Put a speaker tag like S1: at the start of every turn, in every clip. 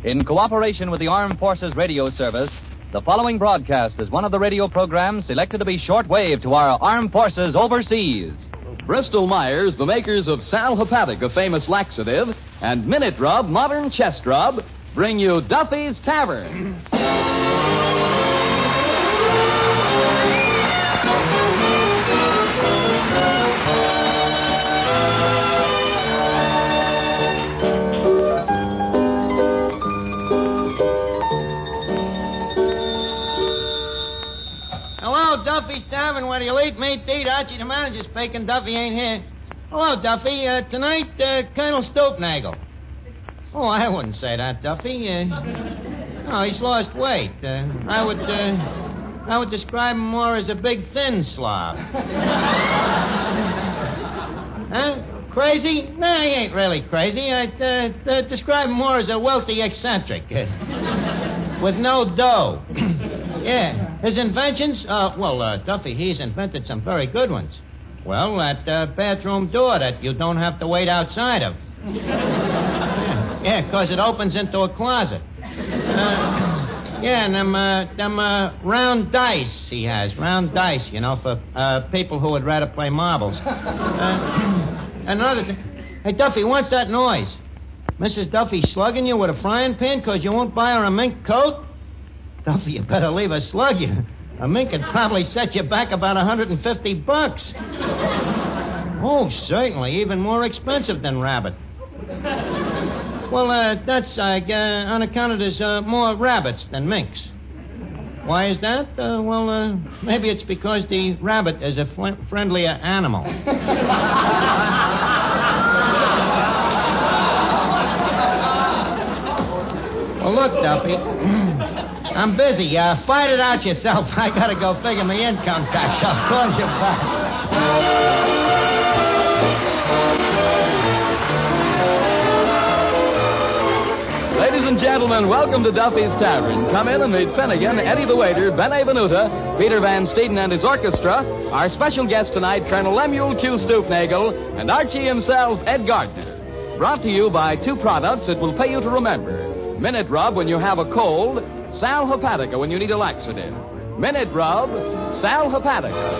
S1: In cooperation with the Armed Forces Radio Service, the following broadcast is one of the radio programs selected to be shortwave to our armed forces overseas.
S2: Bristol Myers, the makers of Sal Hepatic, a famous laxative, and Minute Rub, modern chest rub, bring you Duffy's Tavern.
S3: Hello, Duffy's Tavern, where you'll eat, meat, eat. Archie, the manager's speaking. Duffy ain't here. Hello, Duffy. Tonight, Colonel Stoopnagel. Oh, I wouldn't say that, Duffy. No, he's lost weight. I would describe him more as a big, thin slob. Huh? Crazy? No, he ain't really crazy. I'd describe him more as a wealthy eccentric. With no dough. Yeah. His inventions? Duffy, he's invented some very good ones. Well, that bathroom door that you don't have to wait outside of. Yeah, because it opens into a closet. And them round dice he has. Round dice, for people who would rather play marbles. Another thing. Hey, Duffy, what's that noise? Mrs. Duffy slugging you with a frying pan because you won't buy her a mink coat? Duffy, you better leave her slug you. A mink could probably set you back about $150. Oh, certainly. Even more expensive than rabbit. Well, that's on account of there's more rabbits than minks. Why is that? Maybe it's because the rabbit is a friendlier animal. Well, look, Duffy. I'm busy. Fight it out yourself. I gotta go figure my income tax. I'll call you back.
S2: Ladies and gentlemen, welcome to Duffy's Tavern. Come in and meet Finnegan, Eddie the waiter, Ben Avenuta, Peter Van Steeden and his orchestra, our special guest tonight, Colonel Lemuel Q. Stoopnagel, and Archie himself, Ed Gardner. Brought to you by two products that will pay you to remember. Minute Rub when you have a cold, Sal Hepatica when you need a laxative. Minute Rub, Sal Hepatica.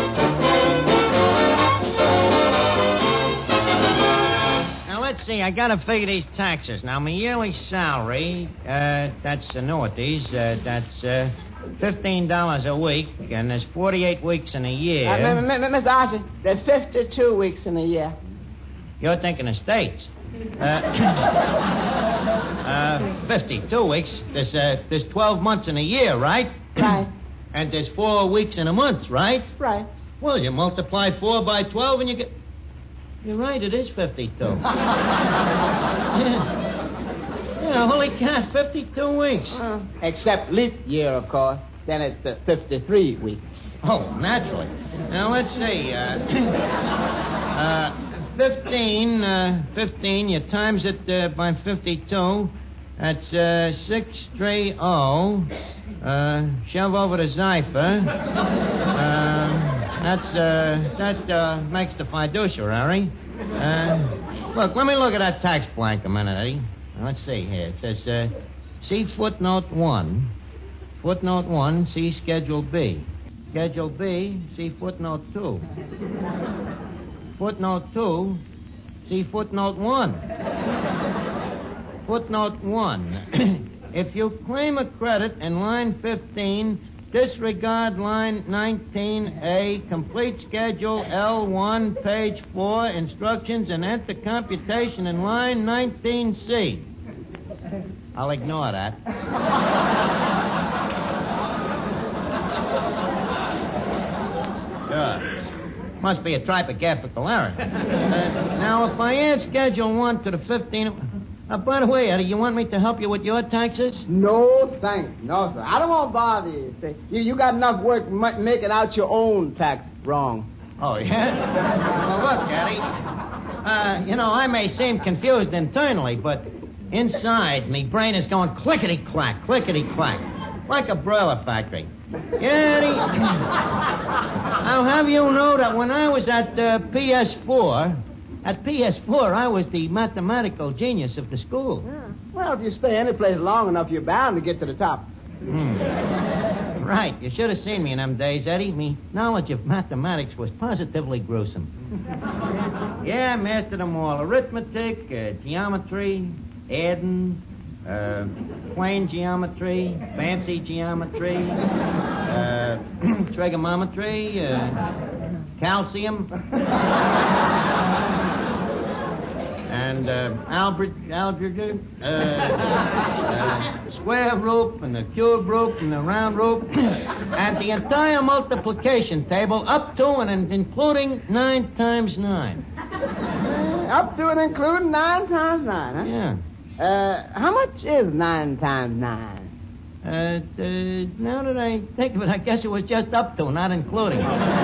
S3: Let's see, I gotta figure these taxes. Now, my yearly salary, that's annuities, that's $15 a week, and there's 48 weeks in a year.
S4: Mr. Archie, there's 52 weeks in a year.
S3: You're thinking of states. 52 weeks. There's 12 months in a year, right?
S4: Right.
S3: And there's 4 weeks in a month, right?
S4: Right.
S3: Well, you multiply 4 by 12 and you get... You're right, it is 52. Yeah, holy cat, 52 weeks.
S4: Except leap year, of course. Then it's 53 weeks.
S3: Oh, naturally. Now, let's see. 15, you times it by 52. That's 630. Shove over the Zypher. That makes the fiduciary. Look, let me look at that tax blank a minute, Eddie. Let's see here. It says, see footnote 1. Footnote 1, see Schedule B. Schedule B, see footnote 2. Footnote 2, see footnote 1. Footnote 1. If you claim a credit in line 15, disregard line 19A, complete schedule L1, page 4, instructions, and enter computation in line 19C. I'll ignore that. Good. Must be a typographical error. Now, if I add Schedule 1 to the 15... by the way, Eddie, you want me to help you with your taxes?
S4: No, thanks. No, sir. I don't want to bother you. See, you got enough work making out your own tax wrong.
S3: Oh, yeah? Well, look, Eddie. I may seem confused internally, but inside, me brain is going clickety-clack, clickety-clack, like a broiler factory. Yeah, Eddie. I'll have you know that when I was at PS4, At PS4, I was the mathematical genius of the school.
S4: Yeah. Well, if you stay any place long enough, you're bound to get to the top.
S3: Right. You should have seen me in them days, Eddie. Me knowledge of mathematics was positively gruesome. Yeah, I mastered them all. Arithmetic, geometry, adding, plane geometry, fancy geometry, trigonometry, calcium, and algebra, square root, and the cube root, and the round root, and the entire multiplication table up to and including 9 times 9.
S4: Up to and including 9 times 9, huh?
S3: Yeah.
S4: How much is 9 times 9?
S3: Now that I think of it, I guess it was just up to, not including.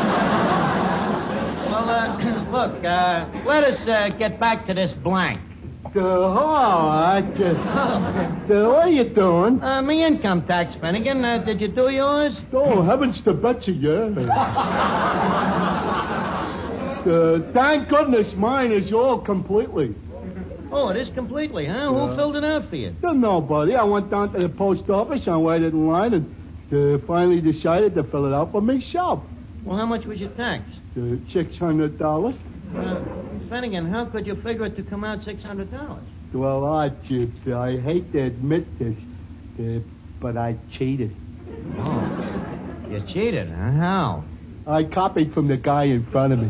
S3: Well, look, let us get back to this blank.
S4: What are you doing?
S3: Me income tax, Finnegan. Did you do yours?
S4: Oh, heavens to Betsy, yeah. Thank goodness mine is all completely.
S3: Oh, it is completely, huh? Who filled it out for you?
S4: Nobody. I went down to the post office and waited in line and finally decided to fill it out for myself.
S3: Well, how much was your tax?
S4: $600.
S3: Finnegan, how could you figure it to come out $600?
S4: Well, I hate to admit this, but I cheated.
S3: Oh, you cheated, huh? How?
S4: I copied from the guy in front of me.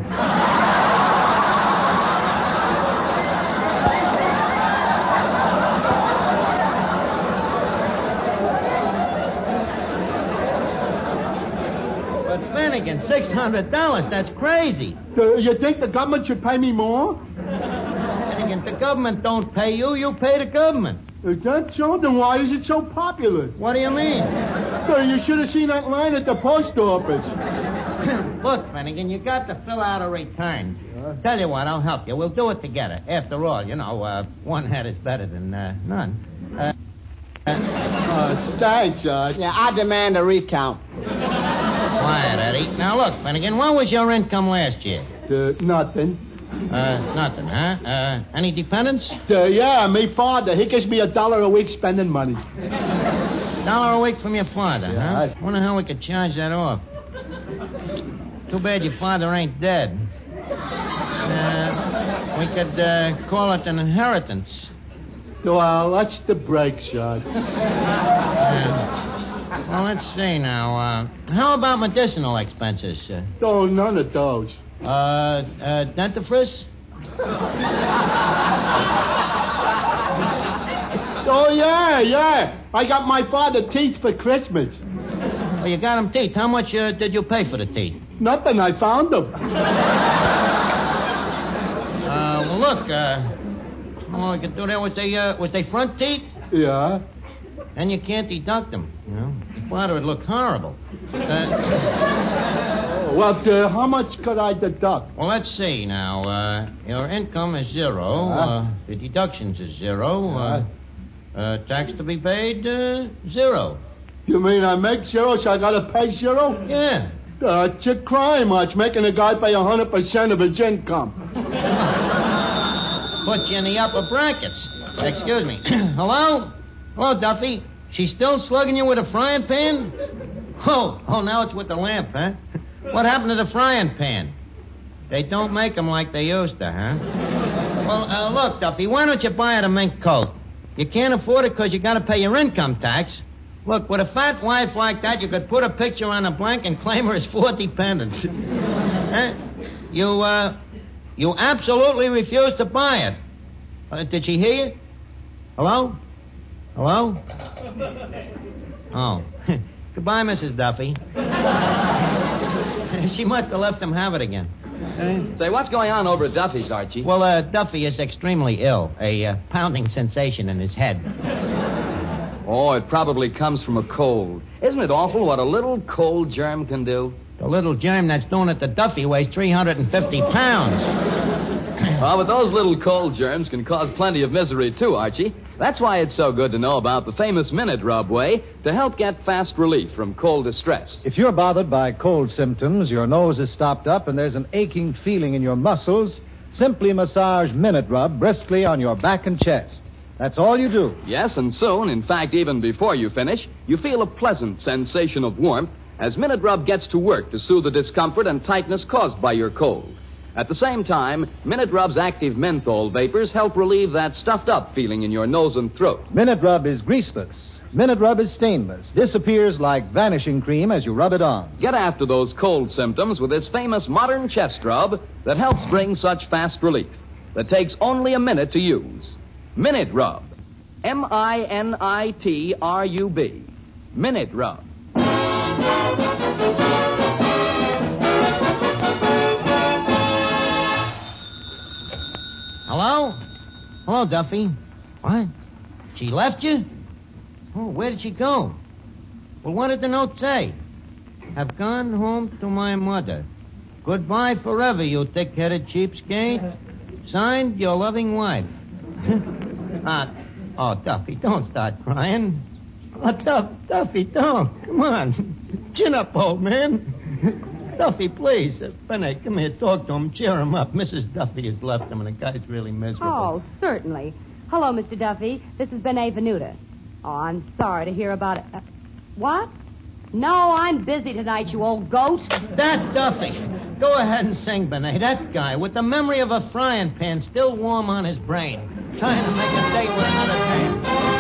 S3: Finnegan, $600, that's crazy.
S4: You think the government should pay me more?
S3: Finnegan, the government don't pay you, you pay the government.
S4: Is that so? Then why is it so popular?
S3: What do you mean?
S4: You should have seen that line at the post office.
S3: Look, Finnegan, you got to fill out a return. Tell you what, I'll help you. We'll do it together. After all, you know, one head is better than none.
S4: Thanks, Judge. Yeah, I demand a recount.
S3: Quiet, Eddie. Now, look, Finnegan, what was your income last year?
S4: Nothing.
S3: Nothing, huh? Any dependents?
S4: Yeah, me father. He gives me $1 a week spending money.
S3: $1 a week from your father, huh? Wonder how we could charge that off. Too bad your father ain't dead. We could call it an inheritance.
S4: Well, that's the break, shot.
S3: Well, let's see now. How about medicinal expenses?
S4: Oh, none of those.
S3: Dentifrice?
S4: Oh, yeah. I got my father teeth for Christmas.
S3: Oh, you got him teeth. How much did you pay for the teeth?
S4: Nothing. I found them.
S3: Well, look, we could do that with the front teeth?
S4: Yeah.
S3: And you can't deduct them, you know. Your father would look horrible.
S4: Well, how much could I deduct?
S3: Well, let's see now. Your income is 0. The deductions is 0. Tax to be paid, 0.
S4: You mean I make 0, so I gotta pay 0?
S3: Yeah.
S4: It's a crime, Arch, making a guy pay 100% of his income.
S3: Put you in the upper brackets. Excuse me. Hello? Hello, Duffy. She's still slugging you with a frying pan? Oh, now it's with the lamp, huh? What happened to the frying pan? They don't make them like they used to, huh? Well, look, Duffy, why don't you buy her a mink coat? You can't afford it because you got to pay your income tax. Look, with a fat wife like that, you could put a picture on a blank and claim her as 4 dependents. Huh? You absolutely refuse to buy it. Did she hear you? Hello? Hello? Oh. Goodbye, Mrs. Duffy. She must have left him have it again.
S2: Say, what's going on over at Duffy's, Archie?
S3: Well, Duffy is extremely ill. A pounding sensation in his head.
S2: Oh, it probably comes from a cold. Isn't it awful what a little cold germ can do?
S3: The little germ that's doing it to Duffy weighs 350 pounds.
S2: Oh, but those little cold germs can cause plenty of misery, too, Archie. That's why it's so good to know about the famous Minute Rub Way to help get fast relief from cold distress.
S5: If you're bothered by cold symptoms, your nose is stopped up, and there's an aching feeling in your muscles, Simply massage Minute Rub briskly on your back and chest. That's all you do.
S2: Yes, and soon, in fact, even before you finish, you feel a pleasant sensation of warmth as Minute Rub gets to work to soothe the discomfort and tightness caused by your cold. At the same time, Minute Rub's active menthol vapors help relieve that stuffed-up feeling in your nose and throat.
S5: Minute Rub is greaseless. Minute Rub is stainless. Disappears like vanishing cream as you rub it on.
S2: Get after those cold symptoms with this famous modern chest rub that helps bring such fast relief. That takes only a minute to use. Minute Rub. M-I-N-I-T-R-U-B. Minute Rub.
S3: Hello? Hello, Duffy. What? She left you? Oh, where did she go? Well, what did the note say? Have gone home to my mother. Goodbye forever, you thick-headed cheapskate. Signed, your loving wife. Oh, Duffy, don't start crying. Oh, Duffy, don't. Come on. Chin up, old man. Duffy, please. Benny, come here. Talk to him. Cheer him up. Mrs. Duffy has left him, and the guy's really miserable.
S6: Oh, certainly. Hello, Mr. Duffy. This is Benet Venuta. Oh, I'm sorry to hear about it. What? No, I'm busy tonight, you old goat.
S3: That Duffy. Go ahead and sing, Benet. That guy, with the memory of a frying pan still warm on his brain. Trying to make a date with another man.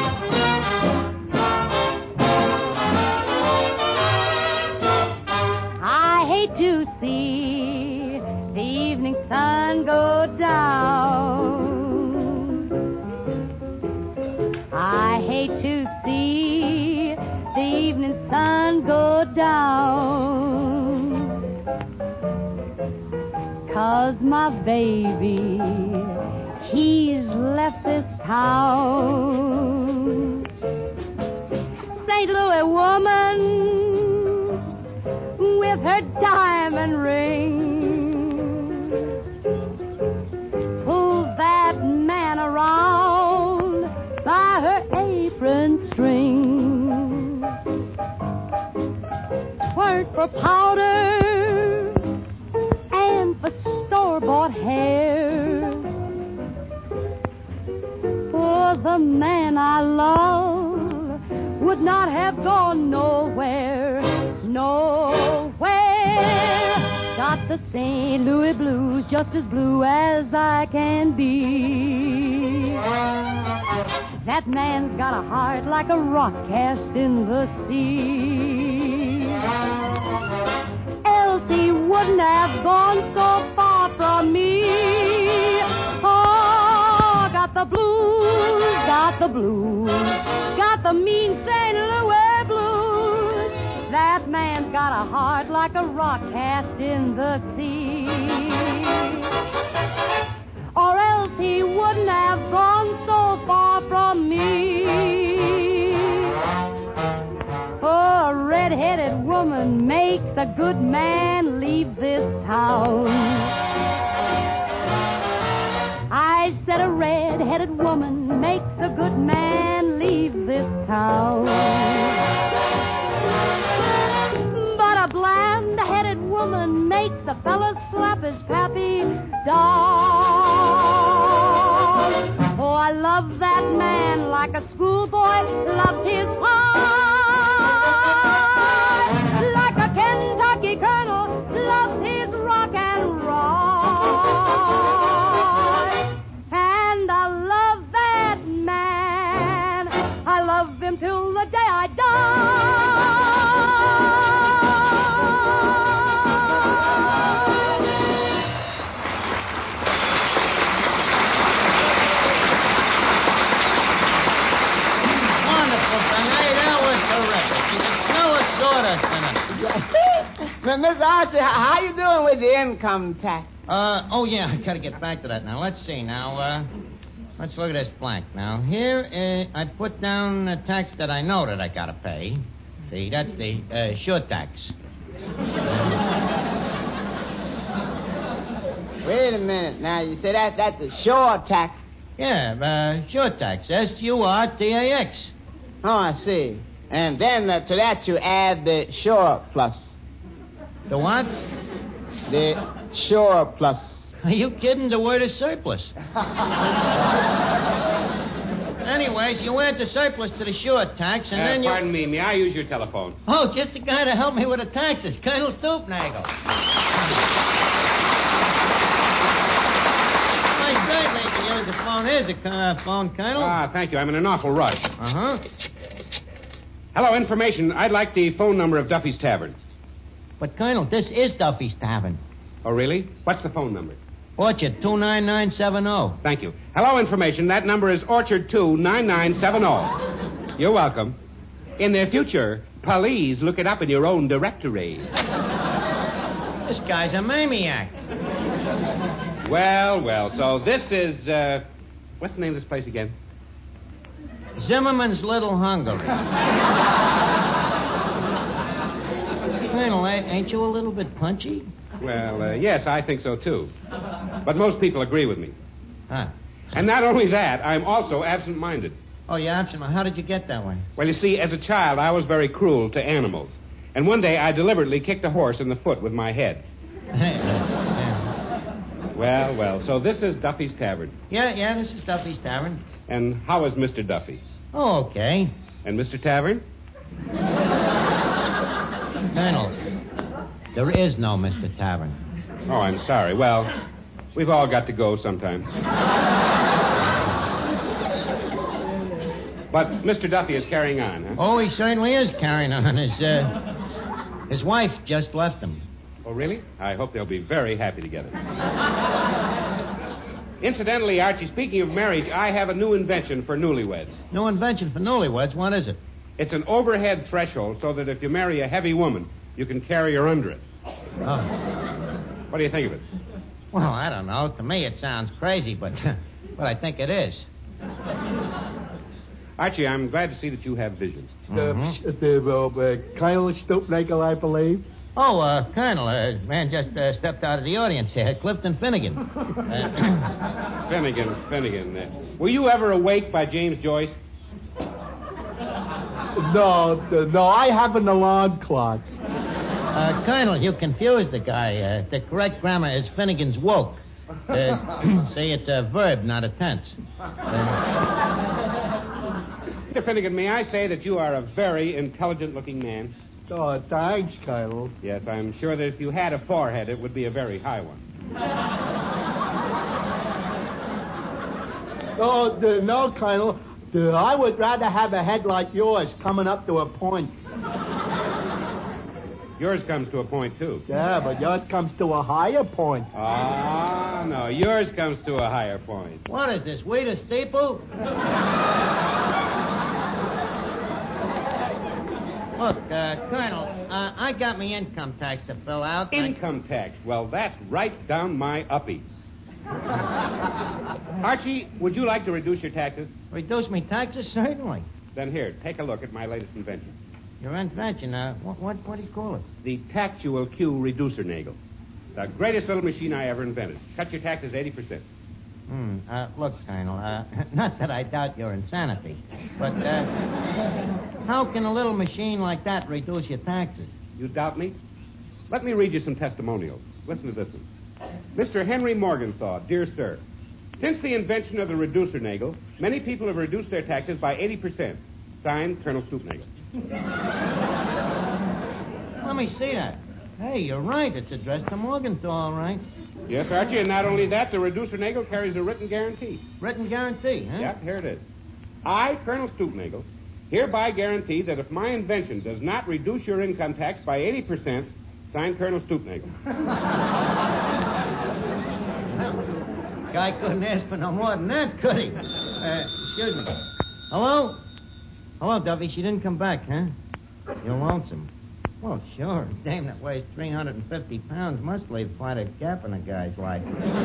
S6: I hate to see the evening sun go down. I hate to see the evening sun go down. 'Cause my baby, he's left this town. St. Louis woman with her diamond ring pulls that man around by her apron string. Twerk for powder and for store-bought hair. For the man I love would not have gone nowhere, nowhere. Got the St. Louis blues, just as blue as I can be. That man's got a heart like a rock cast in the sea. Else he wouldn't have gone so far from me. Oh, got the blues, got the blues, got the mean St. Louis blues. That man's got a heart like a rock cast in the sea. Or else he wouldn't have gone so far from me. Oh, a red-headed woman makes a good man leave this town. I said a red-headed woman makes a good man leave this town. But a bland-headed woman makes a fella slap his pappy dog. Oh, I love that man like a schoolboy loves his pie. Like a Kentucky colonel loves his rock and roll. And I love that man. I love him till the day I die.
S4: Miss Archie, how you doing with the income tax?
S3: Oh, yeah, I gotta get back to that now. Let's see now, let's look at this blank now. Here, I put down the tax that I know that I gotta pay. See, that's the, sure tax.
S4: Wait a minute now. You say that's the sure tax.
S3: Yeah, sure tax. S-U-R-T-A-X.
S4: Oh, I see. And then to that you add the sure plus.
S3: The what?
S4: The sure plus.
S3: Are you kidding? The word is surplus. Anyways, you add the surplus to the sure tax, and then you...
S7: Pardon me. May I use your telephone?
S3: Oh, just the guy to help me with the taxes, Colonel Stoopnagel. I certainly can use the phone. Here's the phone, Colonel.
S7: Ah, thank you. I'm in an awful rush.
S3: Uh-huh.
S7: Hello, information. I'd like the phone number of Duffy's Tavern.
S3: But, Colonel, this is Duffy's Tavern.
S7: Oh, really? What's the phone number?
S3: Orchard 29970.
S7: Thank you. Hello, information. That number is Orchard 29970. You're welcome. In the future, please look it up in your own directory.
S3: This guy's a maniac.
S7: Well. So this is, what's the name of this place again?
S3: Zimmerman's Little Hungary. Colonel, ain't you a little bit punchy?
S7: Well, yes, I think so, too. But most people agree with me.
S3: Huh.
S7: And not only that, I'm also absent-minded.
S3: Oh, you're absent. How did you get that way?
S7: Well, you see, as a child, I was very cruel to animals. And one day, I deliberately kicked a horse in the foot with my head. Well, so this is Duffy's Tavern.
S3: Yeah, this is Duffy's Tavern.
S7: And how is Mr. Duffy?
S3: Oh, okay.
S7: And Mr. Tavern?
S3: Colonel, there is no Mr. Tavern.
S7: Oh, I'm sorry. Well, we've all got to go sometime. But Mr. Duffy is carrying on, huh?
S3: Oh, he certainly is carrying on. His wife just left him.
S7: Oh, really? I hope they'll be very happy together. Incidentally, Archie, speaking of marriage, I have a new invention for newlyweds.
S3: New invention for newlyweds? What is it?
S7: It's an overhead threshold so that if you marry a heavy woman, you can carry her under it.
S3: Oh.
S7: What do you think of it?
S3: Well, I don't know. To me, it sounds crazy, but I think it is.
S7: Archie, I'm glad to see that you have vision.
S4: Colonel Stoopnagel, I believe.
S3: Oh, Colonel, man just stepped out of the audience here. Clifton Finnegan.
S7: Finnegan. Were you ever awake by James Joyce?
S4: No, I have an alarm clock.
S3: Colonel, you confused the guy. The correct grammar is Finnegan's woke. See, it's a verb, not a tense.
S7: Mr. Finnegan, may I say that you are a very intelligent-looking man?
S4: Oh, thanks, Colonel.
S7: Yes, I'm sure that if you had a forehead, it would be a very high one.
S4: No, Colonel. I would rather have a head like yours coming up to a point.
S7: Yours comes to a point, too.
S4: Yeah, but yours comes to a higher point.
S7: Ah, no, yours comes to a higher point.
S3: What is this, wheat a steeple? Look, Colonel, I got me income tax to fill out.
S7: Income tax? Well, that's right down my uppie. Archie, would you like to reduce your taxes?
S3: Reduce me taxes? Certainly.
S7: Then here, take a look at my latest invention.
S3: Your invention? What do you call it?
S7: The Tactual Q Reducer Nagel. The greatest little machine I ever invented. Cut your taxes 80%.
S3: Look, Colonel, not that I doubt your insanity, but how can a little machine like that reduce your taxes?
S7: You doubt me? Let me read you some testimonials. Listen to this one. Mr. Henry Morgenthau, dear sir, since the invention of the reducer nagel, many people have reduced their taxes by 80%. Signed, Colonel Stoopnagel.
S3: Let me see that. Hey, you're right. It's addressed to Morgenthau, all right.
S7: Yes, Archie, and not only that, the reducer nagel carries a written guarantee.
S3: Written guarantee, huh?
S7: Yep, here it is. I, Colonel Stoopnagel, hereby guarantee that if my invention does not reduce your income tax by 80%, signed, Colonel Stoopnagel.
S3: Guy couldn't ask for no more than that, could he? Excuse me. Hello? Hello, Duffy. She didn't come back, huh? You're lonesome. Well, sure. A dame that weighs 350 pounds must leave quite a gap in a guy's life.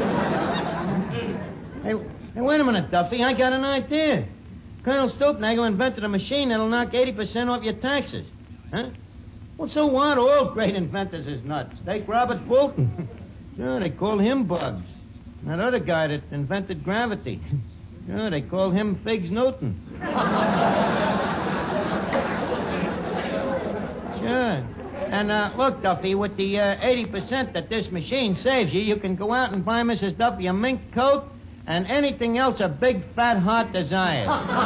S3: Hey, wait a minute, Duffy. I got an idea. Colonel Stoopnagel invented a machine that'll knock 80% off your taxes. Huh? Well, so what? All great inventors is nuts. Take Robert Fulton. Sure, they called him Bugs. That other guy that invented gravity. Sure, they called him Figs Newton. Sure. And look, Duffy, with the 80% that this machine saves you, you can go out and buy Mrs. Duffy a mink coat and anything else a big fat heart desires.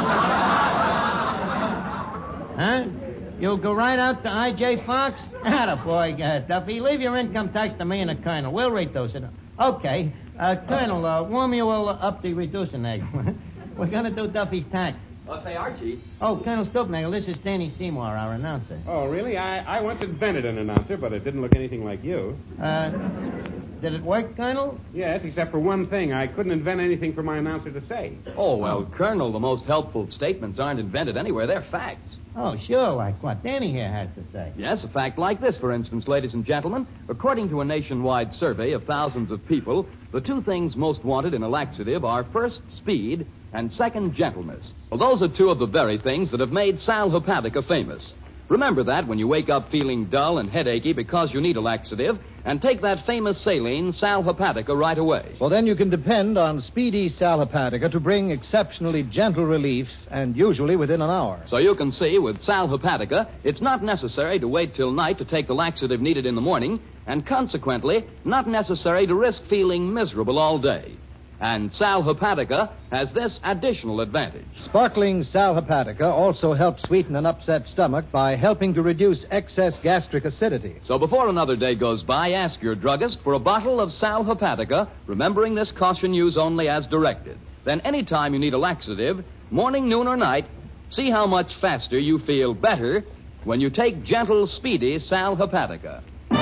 S3: Huh? You'll go right out to I.J. Fox? Attaboy, Duffy. Leave your income tax to me and the Colonel. We'll reduce it. Okay. Colonel, warm you all up the reducing egg. We're going to do Duffy's tax.
S2: Oh, say, Archie.
S3: Oh, Colonel Stoopnagel, this is Danny Seymour, our announcer.
S7: Oh, really? I once invented an announcer, but it didn't look anything like you.
S3: Did it work, Colonel?
S7: Yes, except for one thing. I couldn't invent anything for my announcer to say.
S2: Oh, well, Colonel, the most helpful statements aren't invented anywhere. They're facts.
S3: Oh, sure, like what Danny here has to say.
S2: Yes, a fact like this, for instance, ladies and gentlemen. According to a nationwide survey of thousands of people, the two things most wanted in a laxative are first, speed, and second, gentleness. Well, those are two of the very things that have made Sal Hepatica famous. Remember that when you wake up feeling dull and headachy because you need a laxative, and take that famous saline, Sal Hepatica, right away.
S5: Well, then you can depend on speedy Sal Hepatica to bring exceptionally gentle relief, and usually within an hour.
S2: So you can see, with Sal Hepatica, it's not necessary to wait till night to take the laxative needed in the morning, and consequently, not necessary to risk feeling miserable all day. And Sal Hepatica has this additional advantage.
S5: Sparkling Sal Hepatica also helps sweeten an upset stomach by helping to reduce excess gastric acidity.
S2: So before another day goes by, ask your druggist for a bottle of Sal Hepatica, remembering this caution use only as directed. Then anytime you need a laxative, morning, noon, or night, see how much faster you feel better when you take gentle, speedy Sal Hepatica.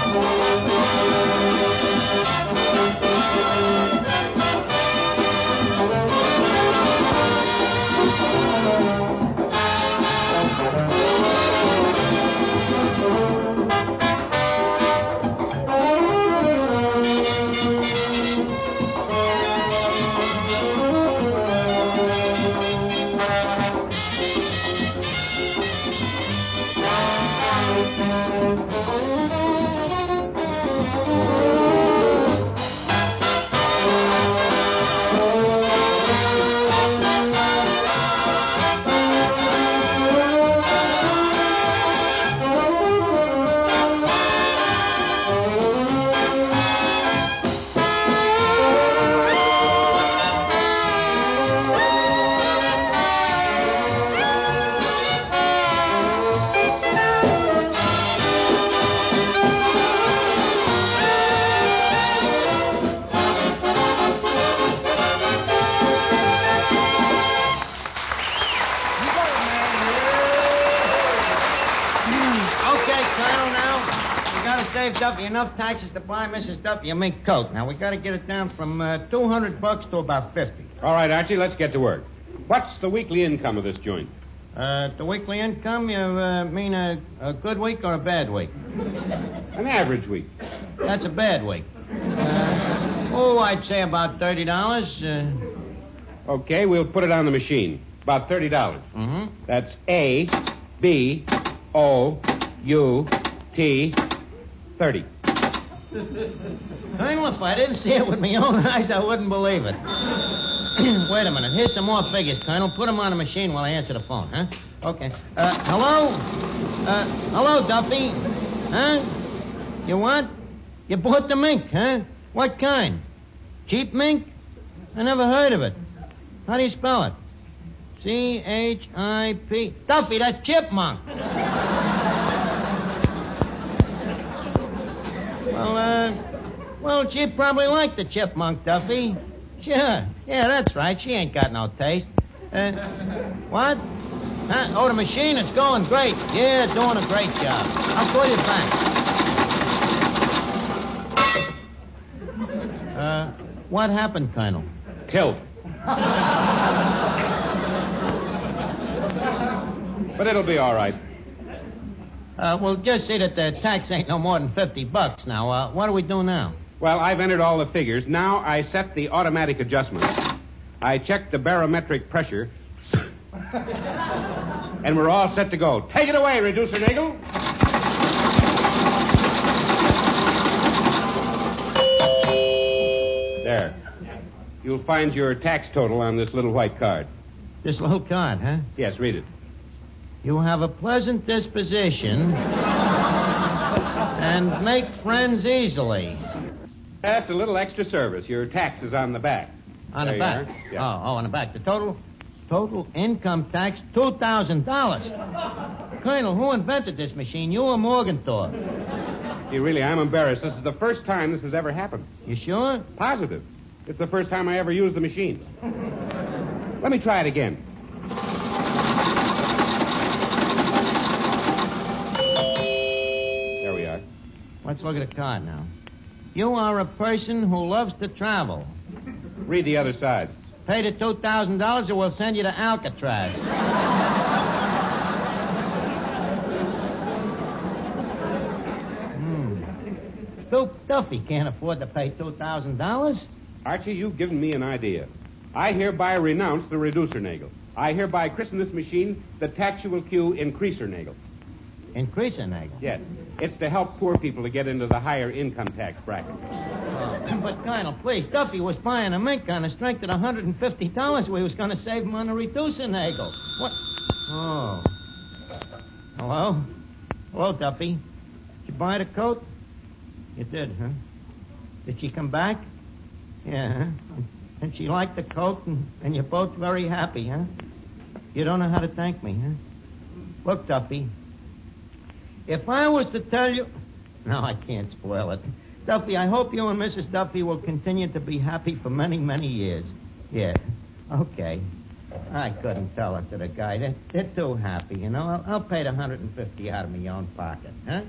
S3: Duffy enough taxes to buy Mrs. Duffy a mink coat. Now, we got to get it down from $200 to about $50.
S7: All right, Archie, let's get to work. What's the weekly income of this joint?
S3: The weekly income, you mean a good week or a bad week?
S7: An average week.
S3: That's a bad week. I'd say about $30.
S7: Okay, we'll put it on the machine. About $30.
S3: Mm-hmm.
S7: That's A, B, O, U, T, 30.
S3: Colonel, if I didn't see it with my own eyes, I wouldn't believe it. Wait a minute. Here's some more figures, Colonel. Put them on the machine while I answer the phone, huh? Okay. Hello? Hello, Duffy? Huh? You what? You bought the mink, huh? What kind? Cheap mink? I never heard of it. How do you spell it? C-H-I-P. Duffy, that's chipmunk. Well, she'd probably like the chipmunk, Duffy. Sure. Yeah, that's right. She ain't got no taste. What? Huh? Oh, the machine, it's going great. Yeah, doing a great job. I'll call you back. What happened, Colonel?
S7: Tilt. But it'll be all right.
S3: Well, just see that the tax ain't no more than $50 now. What do we do now?
S7: Well, I've entered all the figures. Now I set the automatic adjustment. I checked the barometric pressure. And we're all set to go. Take it away, Reducer Nagel. There. You'll find your tax total on this little white card.
S3: This little card, huh?
S7: Yes, read it.
S3: You have a pleasant disposition. And make friends easily.
S7: That's a little extra service. Your tax is on the back.
S3: On
S7: There
S3: the
S7: you
S3: back?
S7: are. Yeah.
S3: Oh, on the back. The total income tax, $2,000. Colonel, who invented this machine, you or Morgenthau?
S7: I'm embarrassed. This is the first time this has ever happened.
S3: You sure?
S7: Positive. It's the first time I ever used the machine. Let me try it again. There we are.
S3: Let's look at the card now. You are a person who loves to travel.
S7: Read the other side.
S3: Pay the $2,000 or we'll send you to Alcatraz. Stoop Duffy can't afford to pay $2,000.
S7: Archie, you've given me an idea. I hereby renounce the reducer nagel. I hereby christen this machine the Taxual Q Increaser nagel.
S3: Increaser nagel?
S7: Yes. It's to help poor people to get into the higher income tax bracket.
S3: But, Colonel, please, Duffy was buying a mink on the strength of $150 we was going to save him on the reducer nagel. What? Oh. Hello? Hello, Duffy. Did you buy the coat? You did, huh? Did she come back? Yeah, huh? And she liked the coat, and you're both very happy, huh? You don't know how to thank me, huh? Look, Duffy, if I was to tell you... No, I can't spoil it. Duffy, I hope you and Mrs. Duffy will continue to be happy for many, many years. Yeah, okay. I couldn't tell it to the guy. They're too happy, you know. I'll pay the $150 out of my own pocket, huh?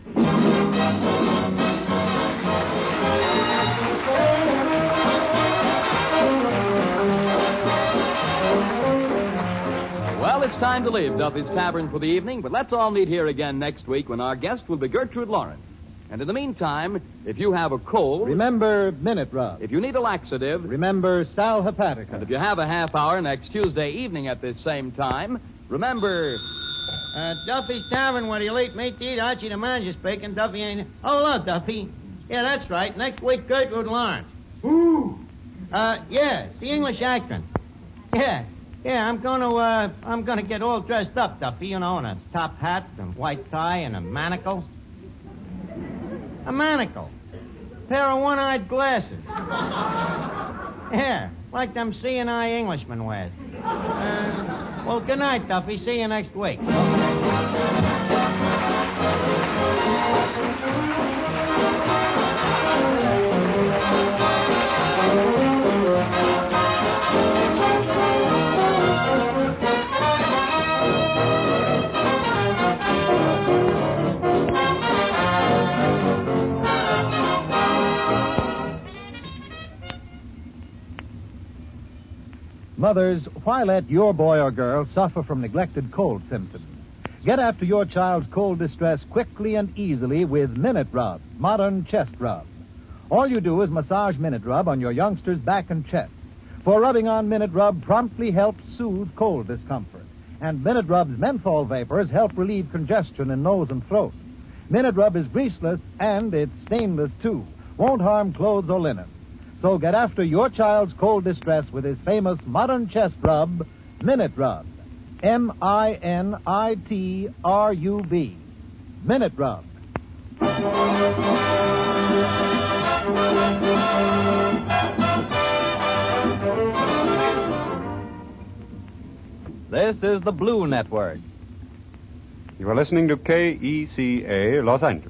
S2: Well, it's time to leave Duffy's Tavern for the evening, but let's all meet here again next week when our guest will be Gertrude Lawrence. And in the meantime, if you have a cold...
S5: Remember Minute Rub.
S2: If you need a laxative...
S5: Remember Sal Hepatica.
S2: And if you have a half hour next Tuesday evening at this same time, remember...
S3: Duffy's Tavern, where the elite meet to eat. Archie the manager speaking. Duffy ain't... Oh, hello, Duffy. Yeah, that's right. Next week, Gertrude Lawrence.
S4: Ooh.
S3: Yeah, it's the English actress. Yeah, I'm gonna get all dressed up, Duffy, you know, in a top hat and white tie and a manacle. A manacle. Pair of one-eyed glasses. Yeah, like them C&I Englishmen wears. Well, good night, Duffy. See you next week.
S5: Mothers, why let your boy or girl suffer from neglected cold symptoms? Get after your child's cold distress quickly and easily with Minute Rub, modern chest rub. All you do is massage Minute Rub on your youngster's back and chest. For rubbing on Minute Rub promptly helps soothe cold discomfort. And Minute Rub's menthol vapors help relieve congestion in nose and throat. Minute Rub is greaseless and it's stainless, too. Won't harm clothes or linen. So get after your child's cold distress with his famous modern chest rub, Minute Rub. M-I-N-I-T-R-U-B. Minute Rub.
S1: This is the Blue Network.
S8: You are listening to KECA, Los Angeles.